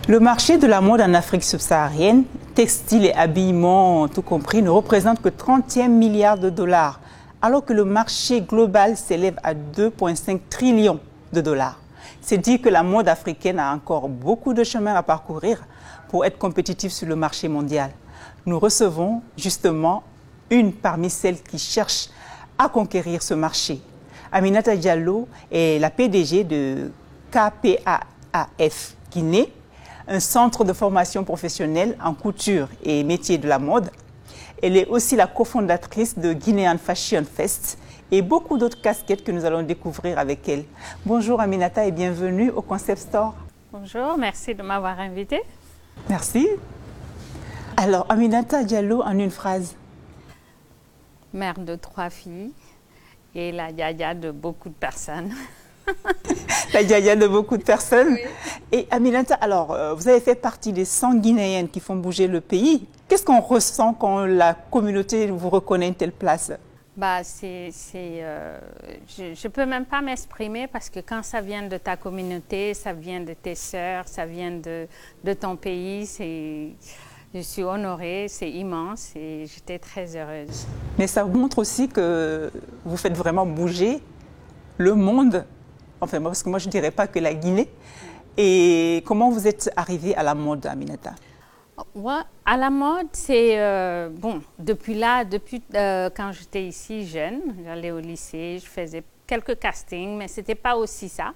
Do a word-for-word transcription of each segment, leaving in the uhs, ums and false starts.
Le marché de la mode en Afrique subsaharienne, textile et habillement tout compris, ne représente que trente et un milliards de dollars, alors que le marché global s'élève à deux virgule cinq trillions de dollars. C'est dire que la mode africaine a encore beaucoup de chemin à parcourir pour être compétitive sur le marché mondial. Nous recevons justement une parmi celles qui cherchent à conquérir ce marché. Aminata Diallo est la P D G de K P A A F Guinée, un centre de formation professionnelle en couture et métiers de la mode. Elle est aussi la cofondatrice de Guinean Fashion Fest et beaucoup d'autres casquettes que nous allons découvrir avec elle. Bonjour Aminata et bienvenue au Concept Store. Bonjour, merci de m'avoir invitée. Merci. Alors Aminata Diallo en une phrase. Mère de trois filles et la yaya de beaucoup de personnes. La yaya de beaucoup de personnes. Oui. Et Aminata, alors, euh, vous avez fait partie des cent Guinéennes qui font bouger le pays. Qu'est-ce qu'on ressent quand la communauté vous reconnaît une telle place? Bah, c'est, c'est, euh, je ne peux même pas m'exprimer parce que quand ça vient de ta communauté, ça vient de tes sœurs, ça vient de, de ton pays, c'est, je suis honorée, c'est immense et j'étais très heureuse. Mais ça montre aussi que vous faites vraiment bouger le monde. Enfin, parce que moi, je ne dirais pas que la Guinée. Et comment vous êtes arrivée à la mode, Aminata? Ouais, à la mode, c'est... Euh, bon, depuis là, depuis euh, quand j'étais ici jeune, j'allais au lycée, je faisais quelques castings, mais ce n'était pas aussi ça.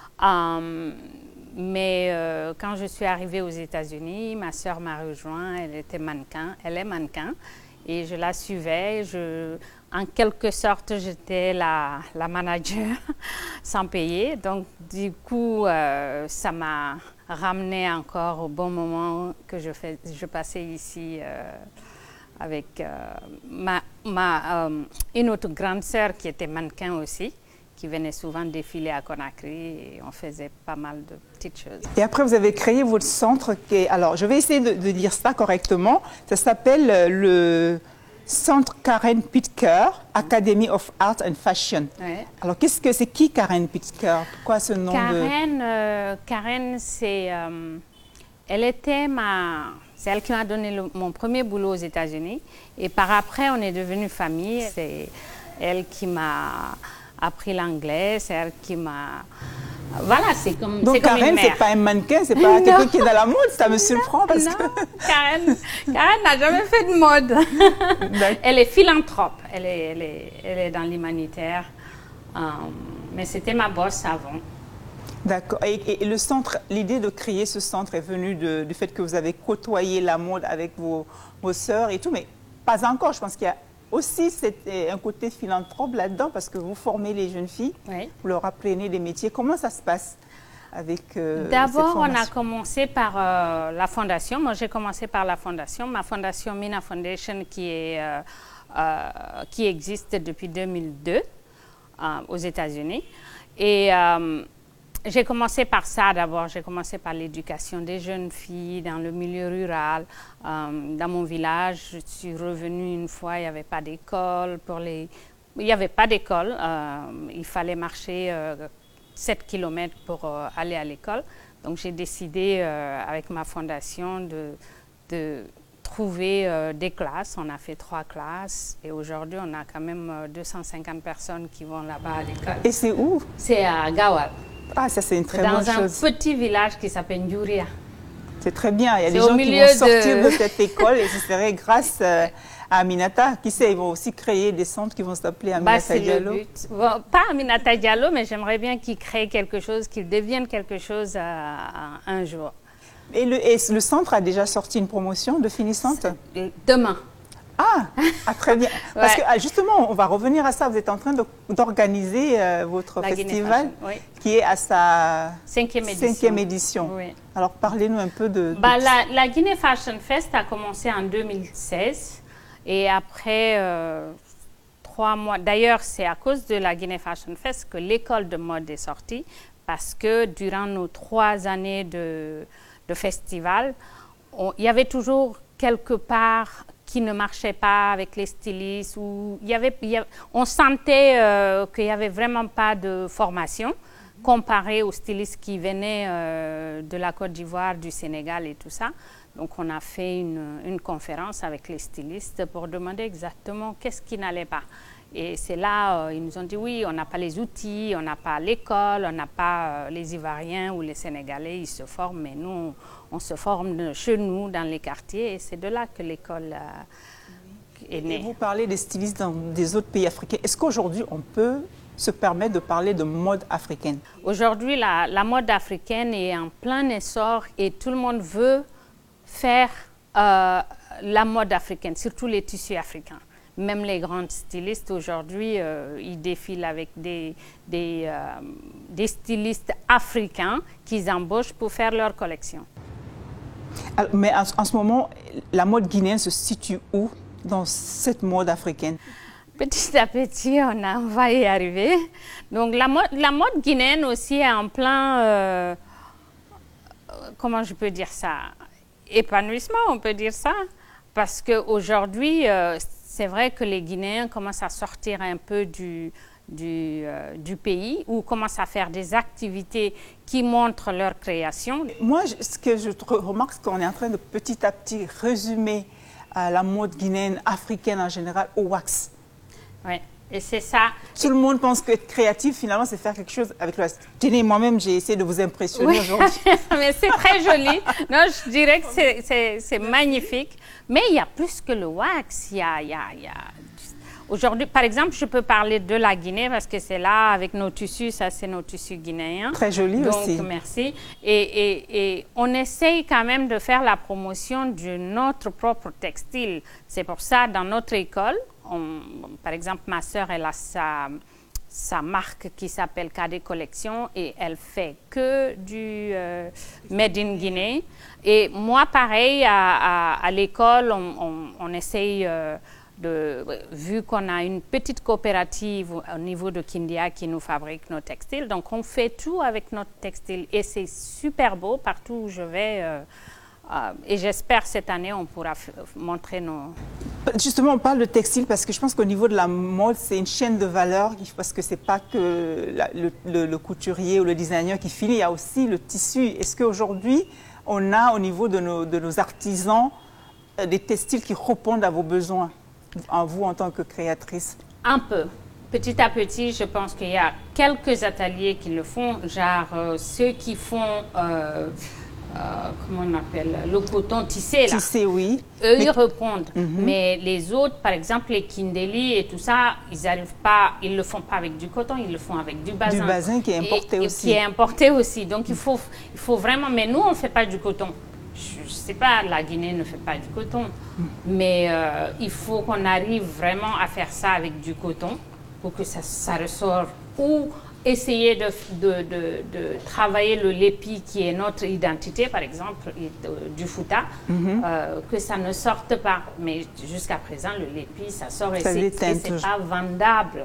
Um, mais euh, quand je suis arrivée aux États-Unis, ma sœur m'a rejoint, elle était mannequin, elle est mannequin, et je la suivais. Je, en quelque sorte, j'étais la, la manager sans payer. Donc, du coup, euh, ça m'a ramené encore au bon moment que je, fais, je passais ici euh, avec euh, ma, ma, euh, une autre grande sœur qui était mannequin aussi, qui venait souvent défiler à Conakry et on faisait pas mal de petites choses. Et après, vous avez créé votre centre qui est... Alors, je vais essayer de, de dire ça correctement. Ça s'appelle le Centre Karen Pitker, Academy of Art and Fashion. Ouais. Alors, qu'est-ce que c'est qui Karen Pitker? Pourquoi ce nom Karen, de... euh, Karen, c'est... Euh, elle était ma... C'est elle qui m'a donné le, mon premier boulot aux États-Unis. Et par après, on est devenus famille. C'est elle qui m'a appris l'anglais, c'est elle qui m'a... Voilà, c'est comme, Donc c'est comme Karen, une mère. c'est pas un mannequin, c'est pas quelqu'un qui est dans la mode, ça me surprend parce non, que... Karen, Karen n'a jamais fait de mode. Elle est philanthrope, elle est, elle est, elle est dans l'humanitaire, um, mais c'était ma boss avant. D'accord. Et, et le centre, l'idée de créer ce centre est venue de, du fait que vous avez côtoyé la mode avec vos, vos sœurs et tout, mais pas encore. Je pense qu'il y a aussi un côté philanthrope là-dedans parce que vous formez les jeunes filles, Oui. vous leur apprenez des métiers. Comment ça se passe avec euh, D'abord, cette on a formation? commencé par euh, la fondation. Moi, j'ai commencé par la fondation. Ma fondation Mina Foundation qui, est, euh, euh, qui existe depuis deux mille deux euh, aux États-Unis. Et euh, j'ai commencé par ça d'abord. J'ai commencé par l'éducation des jeunes filles dans le milieu rural. Euh, dans mon village, je suis revenue une fois, il n'y avait pas d'école pour les... Il n'y avait pas d'école. Euh, il fallait marcher euh, sept kilomètres pour euh, aller à l'école. Donc j'ai décidé euh, avec ma fondation de, de trouver euh, des classes. On a fait trois classes et aujourd'hui on a quand même euh, deux cent cinquante personnes qui vont là-bas à l'école. Et c'est où? C'est à Gawal. Ah, ça c'est une très Dans bonne un chose. petit village qui s'appelle Ndjouria. C'est très bien. Il y a des au gens qui milieu vont sortir de- de cette école et ce serait grâce euh, à Aminata. Qui sait, ils vont aussi créer des centres qui vont s'appeler Bah, Aminata c'est le Diallo. but. Bon, pas Aminata Diallo, mais j'aimerais bien qu'ils créent quelque chose, qu'ils deviennent quelque chose euh, un jour. Et le, et le centre a déjà sorti une promotion de finissante? Demain. Ah, ah, très bien. Parce Ouais. que ah, justement, on va revenir à ça. Vous êtes en train de- d'organiser euh, votre La Guinée festival Fashion, oui. qui est à sa Cinquième édition. cinquième édition. Oui. Alors, parlez-nous un peu de... de- Bah, la, la Guinée Fashion Fest a commencé en deux mille seize et après euh, trois mois, d'ailleurs c'est à cause de la Guinée Fashion Fest que l'école de mode est sortie parce que durant nos trois années de, de festival, on- il y avait toujours quelque part qui ne marchait pas avec les stylistes ou il y avait, il y avait- on sentait euh, qu'il n'y avait vraiment pas de formation. comparé aux stylistes qui venaient euh, de la Côte d'Ivoire, du Sénégal et tout ça. Donc, on a fait une, une conférence avec les stylistes pour demander exactement qu'est-ce qui n'allait pas. Et c'est là, euh, ils nous ont dit, oui, on n'a pas les outils, on n'a pas l'école, on n'a pas euh, les Ivoiriens ou les Sénégalais, ils se forment, mais nous, on se forme chez nous, dans les quartiers, et c'est de là que l'école euh, est née. Et vous parlez des stylistes dans des autres pays africains. Est-ce qu'aujourd'hui, on peut se permettre de parler de mode africaine? Aujourd'hui, la, la mode africaine est en plein essor et tout le monde veut faire euh, la mode africaine, surtout les tissus africains. Même les grands stylistes aujourd'hui, euh, ils défilent avec des, des, euh, des stylistes africains qu'ils embauchent pour faire leur collection. Alors, mais en, en ce moment, la mode guinéenne se situe où dans cette mode africaine? Petit à petit, on, a, on va y arriver. Donc la mode, la mode guinéenne aussi est en plein, euh, comment je peux dire ça, épanouissement, on peut dire ça. Parce qu'aujourd'hui, euh, c'est vrai que les Guinéens commencent à sortir un peu du, du, euh, du pays ou commencent à faire des activités qui montrent leur création. Moi, ce que je remarque, c'est qu'on est en train de petit à petit résumer euh, la mode guinéenne, africaine en général, au wax. Oui, et c'est ça. Tout le monde pense qu'être créatif, finalement, c'est faire quelque chose avec le wax. Tenez, moi-même, j'ai essayé de vous impressionner oui. aujourd'hui. Mais c'est très joli. Non, je dirais que c'est magnifique. Mais il y a plus que le wax. Il y a, il y a, il y a... Aujourd'hui, par exemple, je peux parler de la Guinée parce que c'est là, avec nos tissus, ça c'est nos tissus guinéens. Très joli Donc, aussi. Donc, merci. Et, et, et on essaye quand même de faire la promotion de notre propre textile. C'est pour ça, dans notre école, on, par exemple, ma sœur, elle a sa, sa marque qui s'appelle K D Collection et elle fait que du euh, Made in Guinée. Et moi, pareil, à, à, à l'école, on, on, on essaye... Euh, De, vu qu'on a une petite coopérative au niveau de Kindia qui nous fabrique nos textiles, donc on fait tout avec notre textile et c'est super beau partout où je vais euh, euh, et j'espère cette année on pourra montrer nos... Justement, on parle de textile parce que je pense qu'au niveau de la mode, c'est une chaîne de valeur parce que c'est pas que la, le, le, le couturier ou le designer qui finit, il y a aussi le tissu. Est-ce qu'aujourd'hui, on a au niveau de nos, de nos artisans euh, des textiles qui répondent à vos besoins? En vous en tant que créatrice? Un peu. Petit à petit, je pense qu'il y a quelques ateliers qui le font, genre euh, ceux qui font, euh, euh, comment on appelle, le coton tissé. Là. Tissé, oui. Eux, Mais... ils répondent. Mm-hmm. Mais les autres, par exemple, les Kindeli et tout ça, ils n'arrivent pas, ils ne le font pas avec du coton, ils le font avec du basin. Du basin qui est importé et, aussi. Et qui est importé aussi. Donc, il faut, il faut vraiment... Mais nous, on ne fait pas du coton. Je ne sais pas, la Guinée ne fait pas du coton, mais euh, il faut qu'on arrive vraiment à faire ça avec du coton pour que ça, ça ressorte. Ou essayer de, de, de, de travailler le lépi qui est notre identité, par exemple, du Fouta, mm-hmm. euh, que ça ne sorte pas. Mais jusqu'à présent, le lépi, ça sort et ce n'est pas vendable.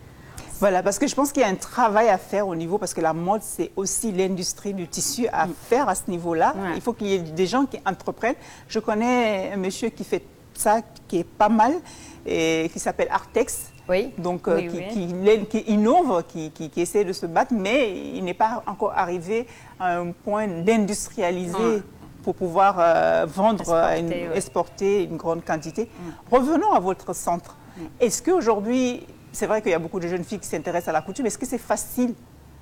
Voilà, parce que je pense qu'il y a un travail à faire au niveau, parce que la mode, c'est aussi l'industrie du tissu à mm. faire à ce niveau-là. Ouais. Il faut qu'il y ait des gens qui entreprennent. Je connais un monsieur qui fait ça, qui est pas mal, et qui s'appelle Artex. Oui. Donc, oui, euh, qui, oui. Qui, qui innove, qui, qui, qui essaie de se battre, mais il n'est pas encore arrivé à un point d'industrialiser ouais. pour pouvoir euh, vendre, exporter, une, ouais. exporter une grande quantité. Mm. Revenons à votre centre. Mm. Est-ce qu'aujourd'hui... C'est vrai qu'il y a beaucoup de jeunes filles qui s'intéressent à la couture, mais est-ce que c'est facile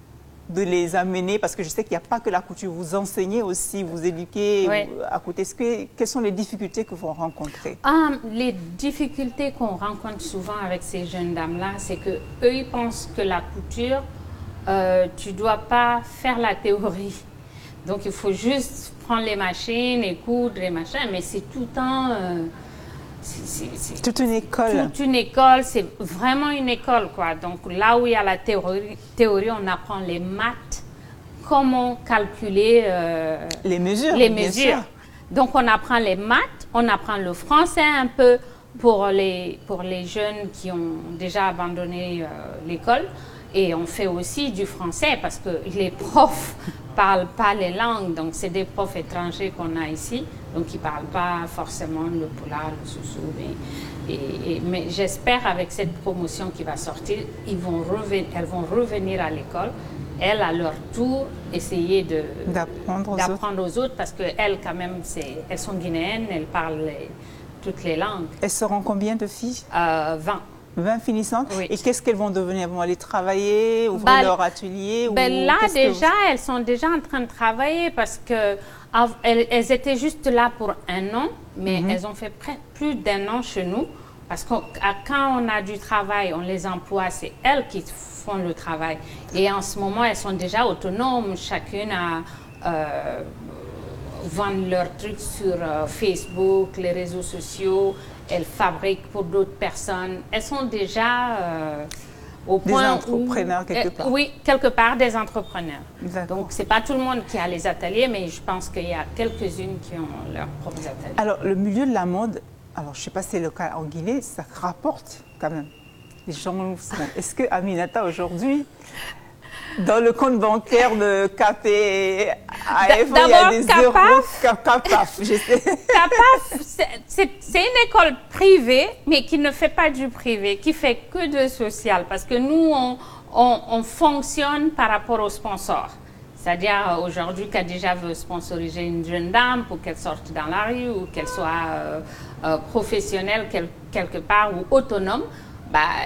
de les amener? Parce que je sais qu'il n'y a pas que la couture, vous enseignez aussi, vous éduquez oui. à côté. Est-ce que, quelles sont les difficultés que vous rencontrez? Ah, les difficultés qu'on rencontre souvent avec ces jeunes dames-là, c'est qu'eux, ils pensent que la couture, euh, tu ne dois pas faire la théorie. Donc, il faut juste prendre les machines et coudre les machins, mais c'est tout le temps... Euh, C'est toute une école. Toute une école, c'est vraiment une école, quoi. Donc là où il y a la théorie, théorie on apprend les maths, comment calculer euh, les mesures. Les mesures. Sûr. Donc on apprend les maths, on apprend le français un peu pour les, pour les jeunes qui ont déjà abandonné euh, l'école. Et on fait aussi du français parce que les profs ne parlent pas les langues. Donc, c'est des profs étrangers qu'on a ici. Donc, ils ne parlent pas forcément le poulard, le soussou. Mais, et, et, mais j'espère avec cette promotion qui va sortir, ils vont reven, elles vont revenir à l'école. elles, à leur tour, essayer d'apprendre aux, d'apprendre aux autres, parce qu'elles, quand même, elles sont guinéennes, elles parlent les, toutes les langues. Elles seront combien de filles? euh, vingt. vingt finissantes? Oui. Et qu'est-ce qu'elles vont devenir? Elles vont aller travailler, ouvrir bah, leur atelier? Ben ou là, déjà, vous... elles sont déjà en train de travailler parce que elles, elles étaient juste là pour un an, mais mm-hmm. elles ont fait près, plus d'un an chez nous. Parce que quand on a du travail, on les emploie, c'est elles qui font le travail. Et en ce moment, elles sont déjà autonomes. Chacune a euh, vend leurs trucs sur euh, Facebook, les réseaux sociaux. Elles fabriquent pour d'autres personnes. Elles sont déjà euh, au des point entrepreneurs où, quelque euh, part. Oui, quelque part des entrepreneurs. Donc c'est pas tout le monde qui a les ateliers, mais je pense qu'il y a quelques-unes qui ont leurs propres ateliers. Alors le milieu de la mode. Alors, je ne sais pas si c'est le cas en Guinée, ça rapporte quand même. Les gens sont... Est-ce que Aminata, aujourd'hui, dans le compte bancaire de K P A F, il y a des euros CAPAF, je sais. CAPAF, c'est une école privée, mais qui ne fait pas du privé, qui fait que de social. Parce que nous, on, on, on fonctionne par rapport aux sponsors. C'est-à-dire, aujourd'hui, Khadija veut sponsoriser une jeune dame pour qu'elle sorte dans la rue ou qu'elle soit euh, euh, professionnelle quel, quelque part ou autonome. Bah,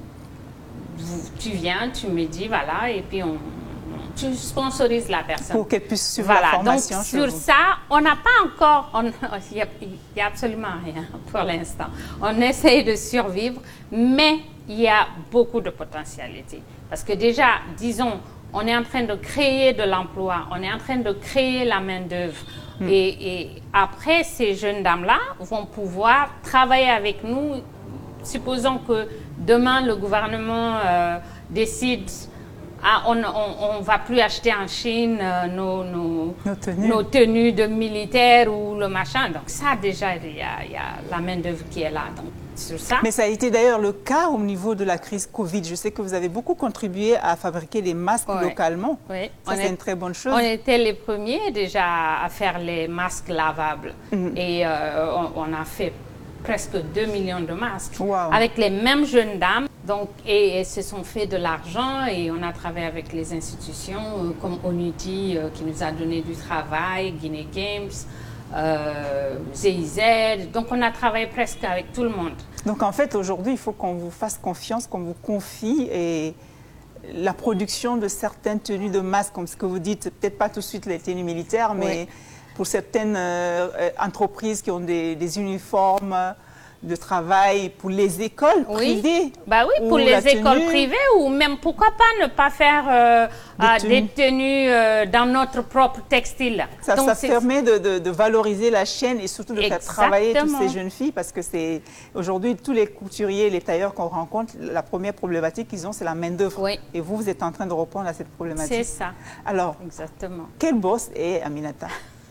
tu viens, tu me dis, voilà, et puis on, tu sponsorises la personne. Pour qu'elle puisse suivre voilà. la formation. Donc, sur vous. ça, on n'a pas encore, il n'y a, a absolument rien pour l'instant. On essaye de survivre, mais il y a beaucoup de potentialités. Parce que déjà, disons, on est en train de créer de l'emploi, on est en train de créer la main-d'œuvre. Mm. Et, et après, ces jeunes dames-là vont pouvoir travailler avec nous. Supposons que demain, le gouvernement euh, décide, ah, on ne va plus acheter en Chine euh, nos, nos, nos, tenues. nos tenues de militaires ou le machin. Donc ça, déjà, il y a, il y a la main-d'œuvre qui est là. Donc, sur ça. Mais ça a été d'ailleurs le cas au niveau de la crise Covid. Je sais que vous avez beaucoup contribué à fabriquer des masques ouais. localement. Oui. Ça, c'est une très bonne chose. On était les premiers déjà à faire les masques lavables. Mm-hmm. Et euh, on, on a fait presque deux millions de masques wow. avec les mêmes jeunes dames. Donc, et, et se sont fait de l'argent et on a travaillé avec les institutions euh, comme Onudi euh, qui nous a donné du travail, Guinée Games. Euh, Z I Z, donc on a travaillé presque avec tout le monde. Donc en fait aujourd'hui il faut qu'on vous fasse confiance, qu'on vous confie et la production de certaines tenues de masques, comme ce que vous dites, peut-être pas tout de suite les tenues militaires, mais oui. pour certaines euh, entreprises qui ont des, des uniformes de travail pour les écoles oui. privées. Bah oui, pour les écoles tenue. privées ou même pourquoi pas ne pas faire euh, des, euh, tenues. des tenues euh, dans notre propre textile. Ça, ça permet de, de, de valoriser la chaîne et surtout de Exactement. faire travailler toutes ces jeunes filles parce que c'est aujourd'hui tous les couturiers, les tailleurs qu'on rencontre, la première problématique qu'ils ont c'est la main d'œuvre. Oui. Et vous, vous êtes en train de répondre à cette problématique. C'est ça. Alors, exactement. Quel boss est Aminata?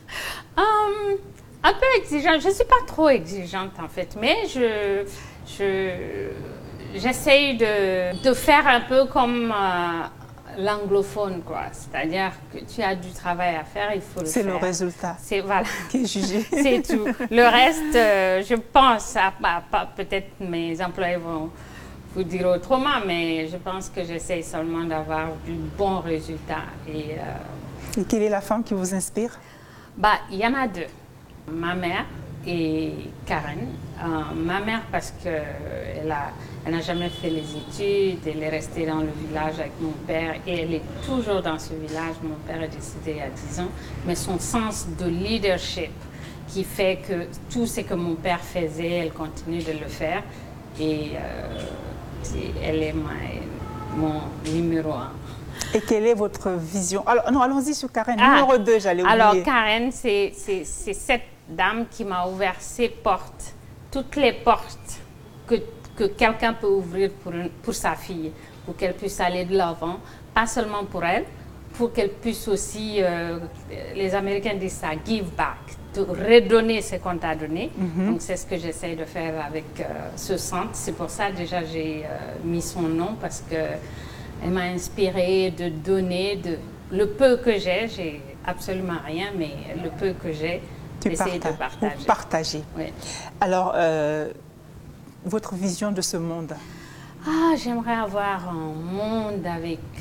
um, Un peu exigeante. Je ne suis pas trop exigeante en fait, mais je, je, j'essaye de, de faire un peu comme euh, l'anglophone, quoi. C'est-à-dire que tu as du travail à faire, il faut le faire. C'est le résultat. C'est voilà. Qui est jugé. C'est tout. Le reste, euh, je pense, à, à, à, peut-être mes employés vont vous dire autrement, mais je pense que j'essaye seulement d'avoir du bon résultat. Et, euh, et quelle est la femme qui vous inspire? Bah, il y en a deux. Ma mère et Karen. Euh, ma mère parce qu'elle n'a elle jamais fait les études, elle est restée dans le village avec mon père et elle est toujours dans ce village. Mon père est décédé il y a dix ans, mais son sens de leadership qui fait que tout ce que mon père faisait, elle continue de le faire et euh, elle est ma, mon numéro un. Et quelle est votre vision? Alors, non, allons-y sur Karen. Ah, numéro deux, j'allais oublier. Alors, Karen, c'est cette dame qui m'a ouvert ses portes, toutes les portes que, que quelqu'un peut ouvrir pour, une, pour sa fille, pour qu'elle puisse aller de l'avant, pas seulement pour elle, pour qu'elle puisse aussi, euh, les Américains disent ça, give back, de redonner ce qu'on t'a donné. Mm-hmm. Donc, c'est ce que j'essaie de faire avec euh, ce centre. C'est pour ça, déjà, j'ai euh, mis son nom parce que elle m'a inspirée de donner de, le peu que j'ai. J'ai absolument rien, mais le peu que j'ai, j'essaie de partager. Partager. Oui. Alors, euh, votre vision de ce monde? Ah, j'aimerais avoir un monde avec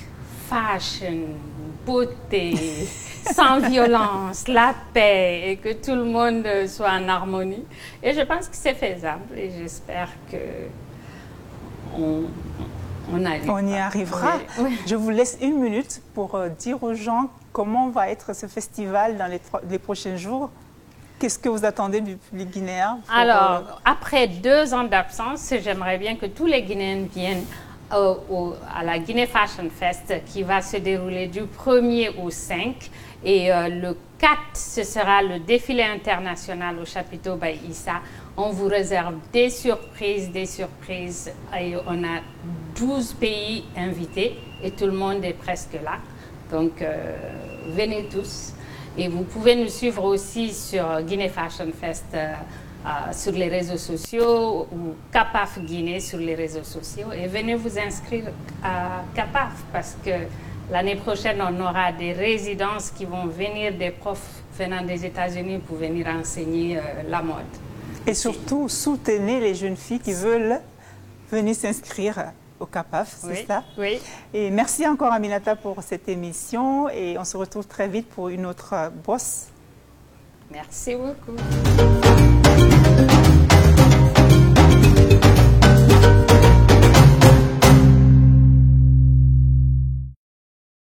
fashion, beauté, sans violence, la paix et que tout le monde soit en harmonie. Et je pense que c'est faisable et j'espère que on, on, arrivera. on y arrivera. Oui, oui. Je vous laisse une minute pour euh, dire aux gens comment va être ce festival dans les, les prochains jours. Qu'est-ce que vous attendez du public guinéen? Pour, Alors, euh... après deux ans d'absence, j'aimerais bien que tous les Guinéens viennent euh, au, à la Guinée Fashion Fest qui va se dérouler du premier au cinq. Et euh, le quatre, ce sera le défilé international au chapiteau by Issa. On vous réserve des surprises, des surprises. Et on a douze pays invités et tout le monde est presque là. Donc, euh, venez tous. Et vous pouvez nous suivre aussi sur Guinée Fashion Fest euh, euh, sur les réseaux sociaux ou CAPAF Guinée sur les réseaux sociaux. Et venez vous inscrire à CAPAF parce que l'année prochaine, on aura des résidences qui vont venir, des profs venant des États-Unis pour venir enseigner euh, la mode. Et surtout, soutenez les jeunes filles qui veulent venir s'inscrire au CAPAF, c'est oui, ça? Oui. Et merci encore Aminata pour cette émission et on se retrouve très vite pour une autre bosse. Merci beaucoup.